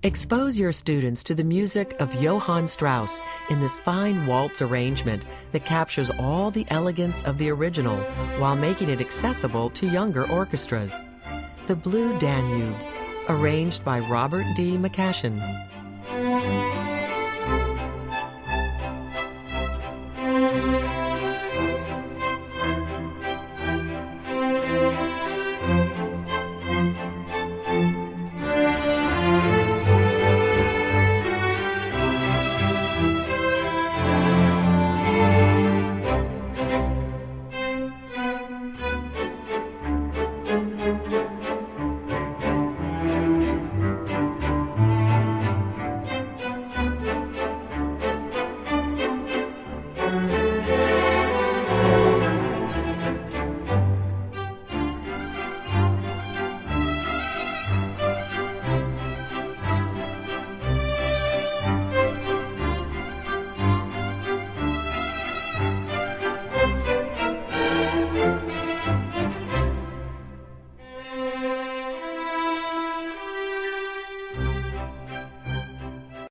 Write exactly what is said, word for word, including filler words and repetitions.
Expose your students to the music of Johann Strauss in this fine waltz arrangement that captures all the elegance of the original while making it accessible to younger orchestras. The Blue Danube, arranged by Robert D. McCashin.